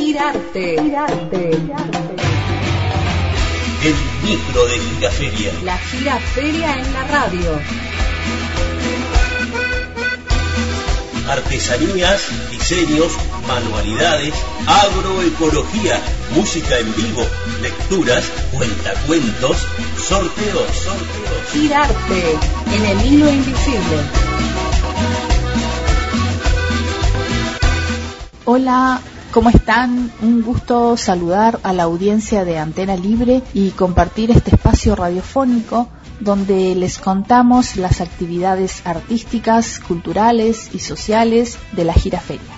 Girarte. El micro de Giraferia. La Giraferia en la radio. Artesanías, diseños, manualidades, agroecología, música en vivo, lecturas, cuentacuentos, sorteos. Girarte en el hilo invisible. Hola, ¿cómo están? Un gusto saludar a la audiencia de Antena Libre y compartir este espacio radiofónico donde les contamos las actividades artísticas, culturales y sociales de la Giraferia.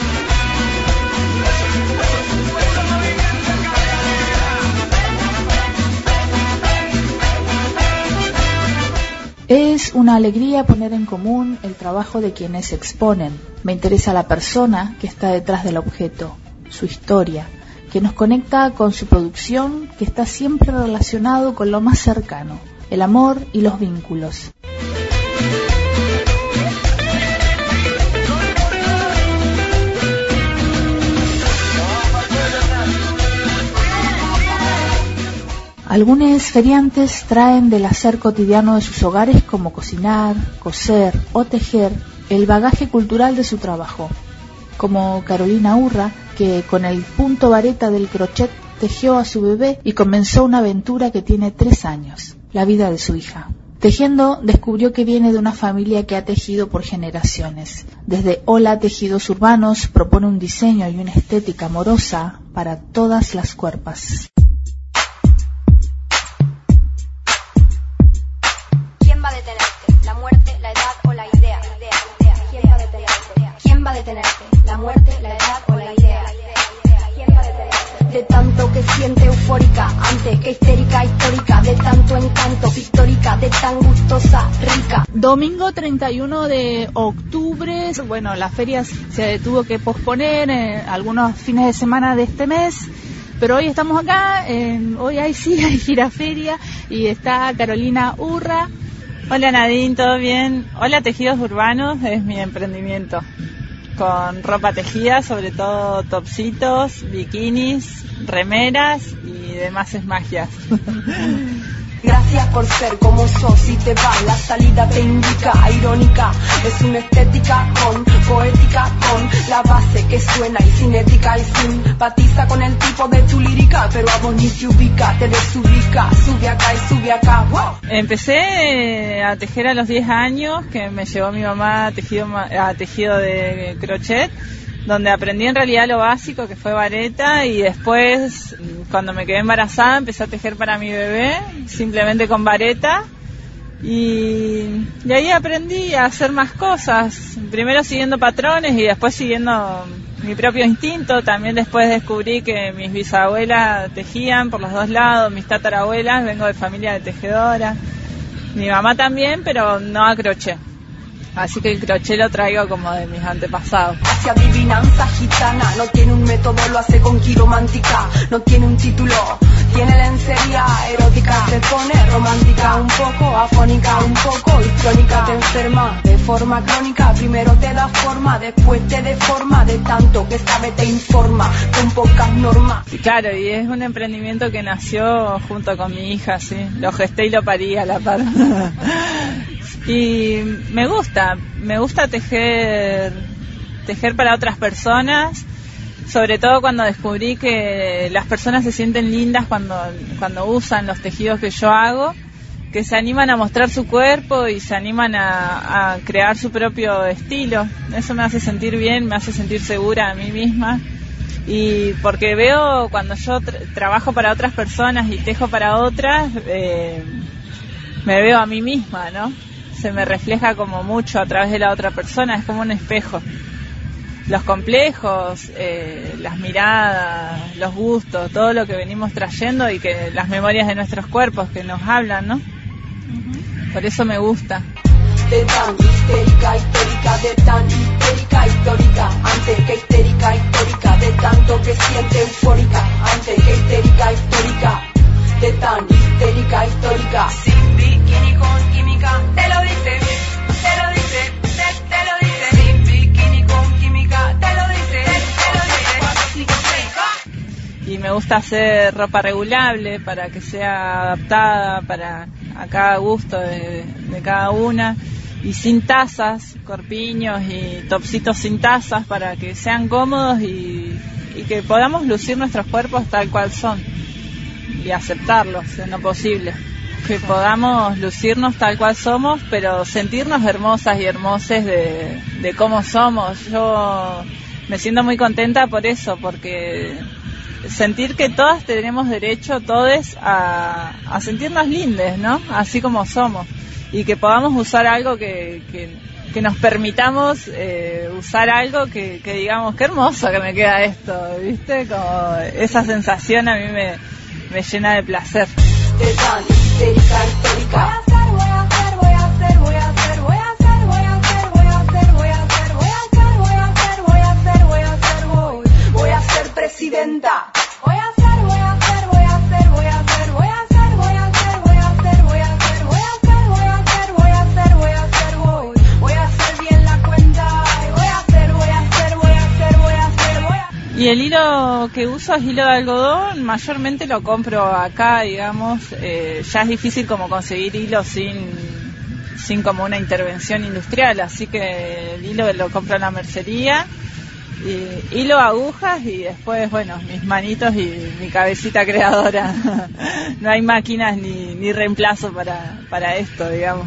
Es una alegría poner en común el trabajo de quienes exponen. Me interesa la persona que está detrás del objeto, su historia, que nos conecta con su producción, que está siempre relacionado con lo más cercano, el amor y los vínculos. Algunos feriantes traen del hacer cotidiano de sus hogares, como cocinar, coser o tejer, el bagaje cultural de su trabajo, como Carolina Urra, que con el punto vareta del crochet tejió a su bebé y comenzó una aventura que tiene 3 años, la vida de su hija. Tejiendo descubrió que viene de una familia que ha tejido por generaciones. Desde Hola Tejidos Urbanos propone un diseño y una estética amorosa para todas las cuerpas. ¿Quién va a detenerte? ¿La muerte, la edad o la idea? ¿Quién va a detenerte? ¿Quién va a detenerte? ¿La muerte, la edad o la idea? ¿Quién va a detenerte? De tanto que siente eufórica, antes que histérica, histórica, de tanto encanto, pictórica, de tan gustosa, rica. Domingo 31 de octubre, bueno, la feria se tuvo que posponer algunos fines de semana de este mes, pero hoy estamos acá, hoy hay Giraferia y está Carolina Urra. Hola Nadine, ¿todo bien? Hola Tejidos Urbanos, es mi emprendimiento, con ropa tejida, sobre todo topsitos, bikinis, remeras y demás magias. Gracias por ser como sos y te va, la salida te indica, irónica, es una estética con poética, con la base que suena y cinética y simpatiza con el tipo de tu lírica, pero a vos ni te ubica, te desubica, sube acá y sube acá, wow. Empecé a tejer a los 10 años, que me llevó mi mamá a tejido de crochet, donde aprendí en realidad lo básico, que fue vareta, y después, cuando me quedé embarazada, empecé a tejer para mi bebé, simplemente con vareta, y ahí aprendí a hacer más cosas, primero siguiendo patrones y después siguiendo mi propio instinto. También después descubrí que mis bisabuelas tejían por los dos lados, mis tatarabuelas, vengo de familia de tejedora, mi mamá también, pero no a crochet. Así que el crochet lo traigo como de mis antepasados. Hacia adivinanza gitana, no tiene un método, lo hace con quiromántica. No tiene un título, tiene lencería erótica. Se pone romántica, un poco afónica, un poco histrónica. Te enferma de forma crónica, primero te da forma, después te deforma. De tanto que sabe te informa, con pocas normas. Claro, y es un emprendimiento que nació junto con mi hija, sí. Lo gesté y lo parí a la par. Y me gusta tejer para otras personas, sobre todo cuando descubrí que las personas se sienten lindas cuando usan los tejidos que yo hago, que se animan a mostrar su cuerpo y se animan a crear su propio estilo. Eso me hace sentir bien, me hace sentir segura a mí misma, y porque veo cuando yo trabajo para otras personas y tejo para otras, me veo a mí misma, ¿no? Se me refleja como mucho a través de la otra persona, es como un espejo. Los complejos, las miradas, los gustos, todo lo que venimos trayendo y que las memorias de nuestros cuerpos que nos hablan, ¿no? Por eso me gusta. De tan histérica, histórica, de tan histérica, histórica, antes que histérica, histórica, de tanto que siente eufórica, antes que histérica, histórica, de tan histérica, histórica, sin bikini con química, te lo dice, te lo dice, te lo dice, sin bikini con química, te lo dice, te lo dice, 4, 5, 6, me gusta hacer ropa regulable para que sea adaptada a cada gusto de cada una, y sin tazas, corpiños y topsitos sin tazas para que sean cómodos y que podamos lucir nuestros cuerpos tal cual son y aceptarlos en lo posible, que podamos lucirnos tal cual somos, pero sentirnos hermosas y hermoses de cómo somos. Yo me siento muy contenta por eso, porque sentir que todas tenemos derecho, todes, a sentirnos lindes, ¿no? Así como somos, y que podamos usar algo que nos permitamos usar algo que digamos, qué hermoso que me queda esto, ¿viste? Como esa sensación a mí me llena de placer. Voy a ser presidenta. Y el hilo que uso es hilo de algodón, mayormente lo compro acá, digamos, ya es difícil como conseguir hilo sin como una intervención industrial, así que el hilo lo compro en la mercería, y hilo, agujas y después, bueno, mis manitos y mi cabecita creadora. No hay máquinas ni reemplazo para esto, digamos.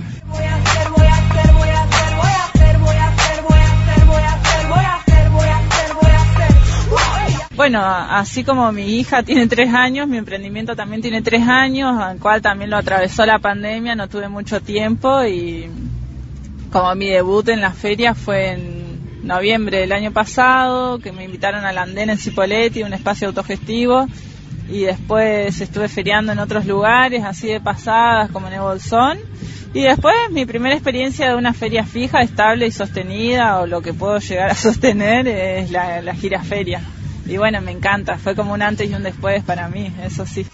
Bueno, así como mi hija tiene 3 años, mi emprendimiento también tiene 3 años, al cual también lo atravesó la pandemia, no tuve mucho tiempo, y como mi debut en la feria fue en noviembre del año pasado, que me invitaron al Andén en Cipolletti, un espacio autogestivo, y después estuve feriando en otros lugares, así de pasadas, como en el Bolsón, y después mi primera experiencia de una feria fija, estable y sostenida, o lo que puedo llegar a sostener, es la giraferia. Y bueno, me encanta, fue como un antes y un después para mí, eso sí.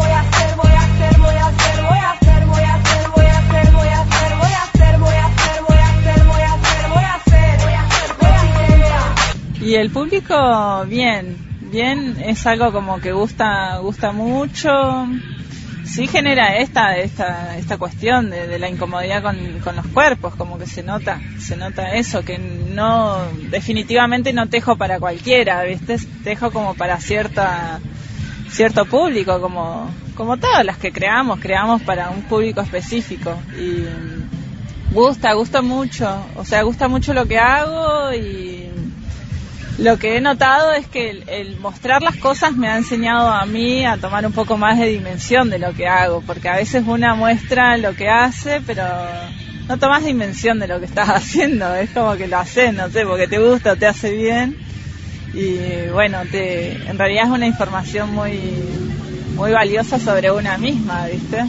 Y el público, bien, es algo como que gusta mucho. Sí genera esta cuestión de la incomodidad con los cuerpos, como que se nota eso, que no, definitivamente no tejo para cualquiera, ¿viste? Tejo como para cierto público, como todas las que creamos para un público específico, y gusta mucho, o sea, gusta mucho lo que hago, y lo que he notado es que el mostrar las cosas me ha enseñado a mí a tomar un poco más de dimensión de lo que hago, porque a veces una muestra lo que hace, pero no tomas dimensión de lo que estás haciendo, es como que lo haces, no sé, porque te gusta o te hace bien, y bueno, en realidad es una información muy valiosa sobre una misma, ¿viste?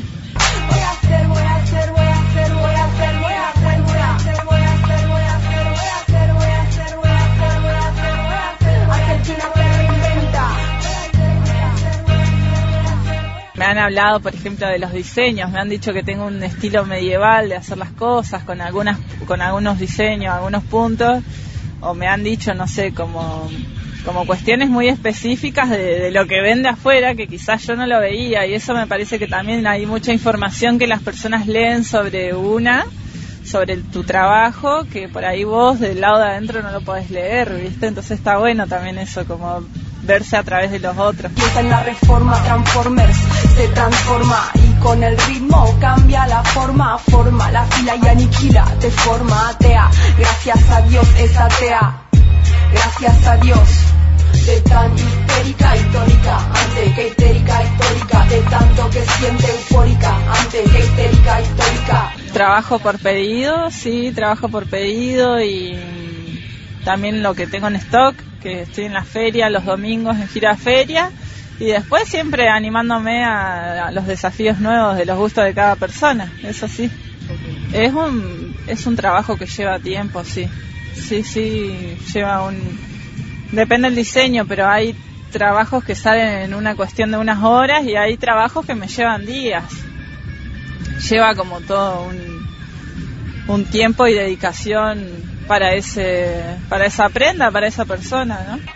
Me han hablado, por ejemplo, de los diseños, me han dicho que tengo un estilo medieval de hacer las cosas, con algunos diseños, algunos puntos, o me han dicho, no sé, como cuestiones muy específicas de lo que ven de afuera, que quizás yo no lo veía, y eso me parece que también hay mucha información que las personas leen sobre tu trabajo, que por ahí vos del lado de adentro no lo podés leer, ¿viste? Entonces está bueno también eso, como verse a través de los otros. En la reforma Transformers se transforma, y con el ritmo cambia la forma la fila y aniquila, te forma atea. Gracias a Dios es atea, gracias a Dios. De tan histérica y tónica, antes que histérica histórica, de tanto que siente eufórica, antes que histérica histórica. Trabajo por pedido, sí, y también lo que tengo en stock, que estoy en la feria los domingos en giraferia, y después siempre animándome a los desafíos nuevos de los gustos de cada persona, eso sí. Es un trabajo que lleva tiempo, sí, lleva depende del diseño, pero hay trabajos que salen en una cuestión de unas horas, y hay trabajos que me llevan días. Lleva como todo un tiempo y dedicación para esa prenda, para esa persona, ¿no?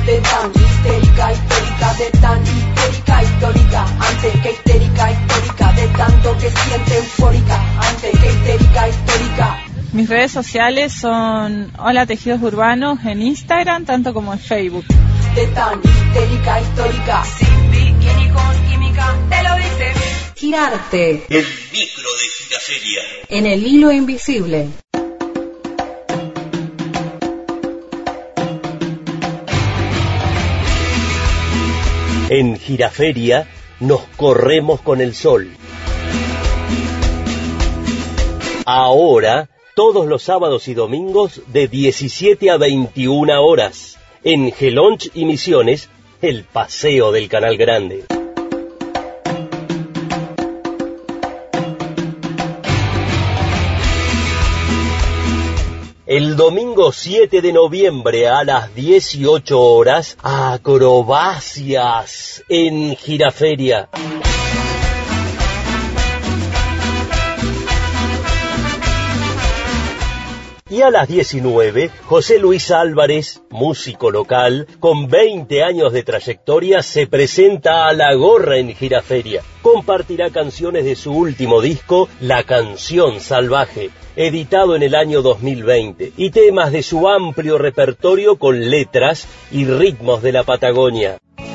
De tan histérica, histórica, de tan histérica, histórica, antes que histérica, histórica, de tanto que siente eufórica, antes que histérica, histórica. Mis redes sociales son Hola Tejidos Urbanos en Instagram, tanto como en Facebook. De tan histérica, histórica, sin bikini con química, te lo dice. Girarte. El micro de Giraferia. En el hilo invisible. En Giraferia nos corremos con el sol. Ahora, todos los sábados y domingos de 17 a 21 horas. En Gelonch y Misiones, el paseo del Canal Grande. El domingo 7 de noviembre a las 18 horas, acrobacias en Giraferia. Y a las 19, José Luis Álvarez, músico local, con 20 años de trayectoria, se presenta a La Gorra en Giraferia. Compartirá canciones de su último disco, La Canción Salvaje, editado en el año 2020, y temas de su amplio repertorio con letras y ritmos de la Patagonia.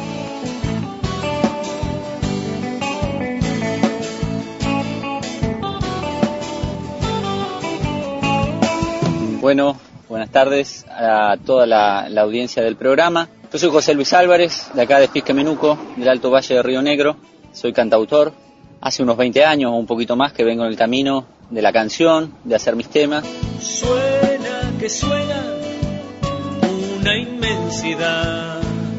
Bueno, buenas tardes a toda la audiencia del programa. Yo soy José Luis Álvarez, de acá de Pisquemenuco, del Alto Valle de Río Negro. Soy cantautor. Hace unos 20 años o un poquito más que vengo en el camino de la canción, de hacer mis temas. Suena que suena una inmensidad.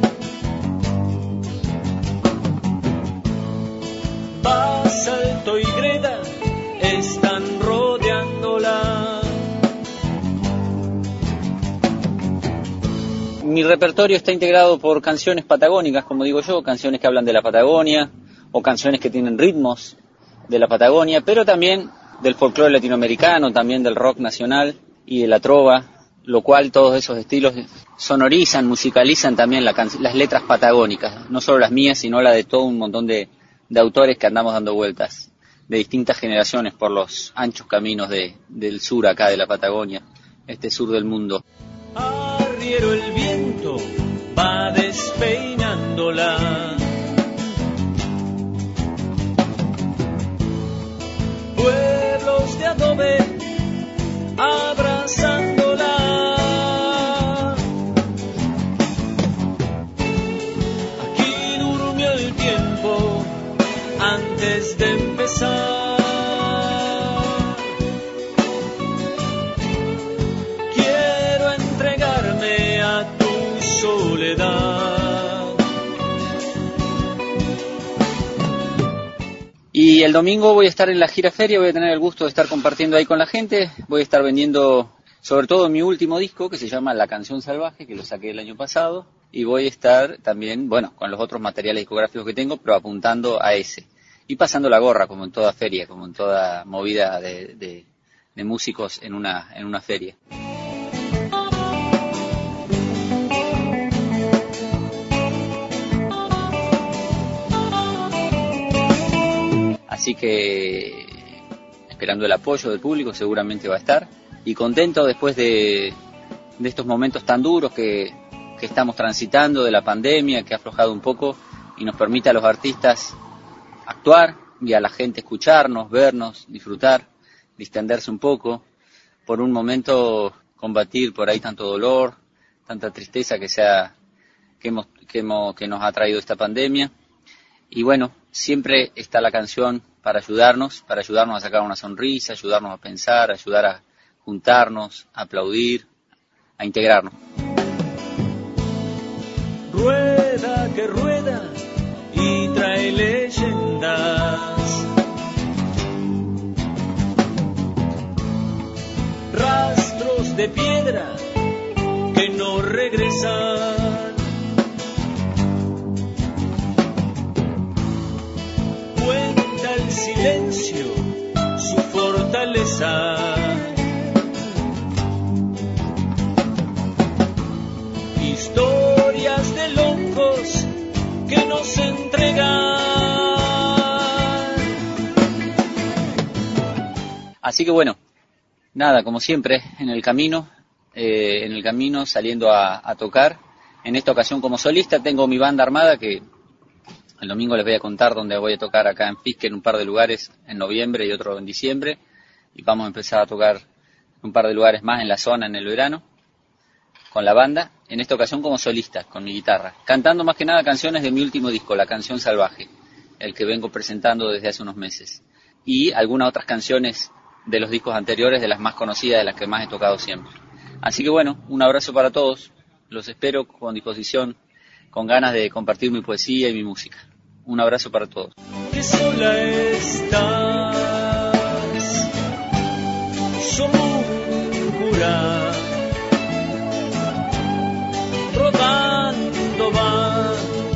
Basalto y greda están rodeándola. Mi repertorio está integrado por canciones patagónicas, como digo yo, canciones que hablan de la Patagonia o canciones que tienen ritmos de la Patagonia, pero también del folclore latinoamericano, también del rock nacional y de la trova, lo cual todos esos estilos sonorizan, musicalizan también las letras patagónicas, no solo las mías, sino la de todo un montón de autores que andamos dando vueltas de distintas generaciones por los anchos caminos del sur acá de la Patagonia, este sur del mundo. Arriero el viento va despeinándola. Pueblos de adobe abrazándola. Aquí durmió el tiempo antes de empezar. Y el domingo voy a estar en la Giraferia, voy a tener el gusto de estar compartiendo ahí con la gente, voy a estar vendiendo sobre todo mi último disco que se llama La Canción Salvaje, que lo saqué el año pasado, y voy a estar también, bueno, con los otros materiales discográficos que tengo, pero apuntando a ese. Y pasando la gorra, como en toda feria, como en toda movida de músicos en una feria. Así que esperando el apoyo del público, seguramente va a estar. Y contento después de estos momentos tan duros que estamos transitando, de la pandemia, que ha aflojado un poco y nos permite a los artistas actuar y a la gente escucharnos, vernos, disfrutar, distenderse un poco. Por un momento combatir por ahí tanto dolor, tanta tristeza que nos ha traído esta pandemia. Y bueno, siempre está la canción para ayudarnos a sacar una sonrisa, ayudarnos a pensar, ayudar a juntarnos, a aplaudir, a integrarnos. Rueda que rueda y trae leyendas, rastros de piedra que no regresan. Cuenta el silencio su fortaleza. Historia ferias de locos que nos entregan. Así que bueno, nada, como siempre, en el camino saliendo a tocar. En esta ocasión como solista tengo mi banda armada, que el domingo les voy a contar dónde voy a tocar acá en Fisque, en un par de lugares en noviembre y otro en diciembre, y vamos a empezar a tocar un par de lugares más en la zona en el verano con la banda, en esta ocasión como solista, con mi guitarra, cantando más que nada canciones de mi último disco, La Canción Salvaje, el que vengo presentando desde hace unos meses, y algunas otras canciones de los discos anteriores, de las más conocidas, de las que más he tocado siempre. Así que bueno, un abrazo para todos, los espero con disposición, con ganas de compartir mi poesía y mi música. Un abrazo para todos. Que sola estás, somos un cura, rodando va,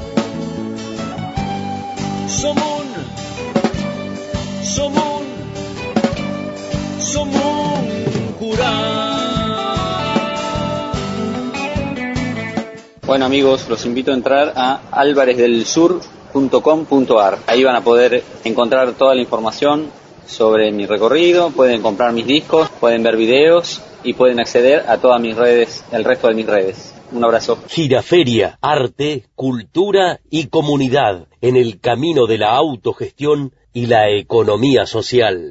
somos un cura. Bueno amigos, los invito a entrar a alvarezdelsur.com.ar. Ahí van a poder encontrar toda la información sobre mi recorrido, pueden comprar mis discos, pueden ver videos y pueden acceder a todas mis redes, el resto de mis redes. Un abrazo. Giraferia, arte, cultura y comunidad en el camino de la autogestión y la economía social.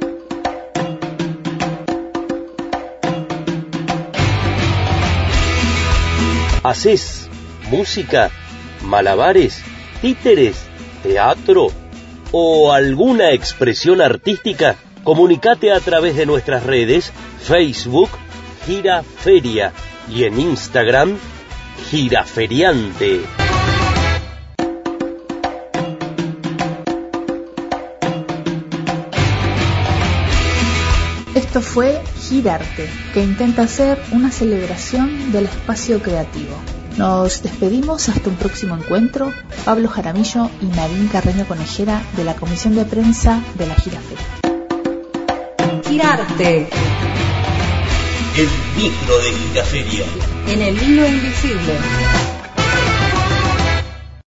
¿Haces música, malabares, títeres, teatro o alguna expresión artística? Comunicate a través de nuestras redes, Facebook, Giraferia, y en Instagram, Giraferiante. Esto fue Girarte, que intenta ser una celebración del espacio creativo. Nos despedimos hasta un próximo encuentro. Pablo Jaramillo y Marín Carreño Conejera, de la Comisión de Prensa de la Giraferia. Girarte. El micro de Giraferia. En el hilo invisible.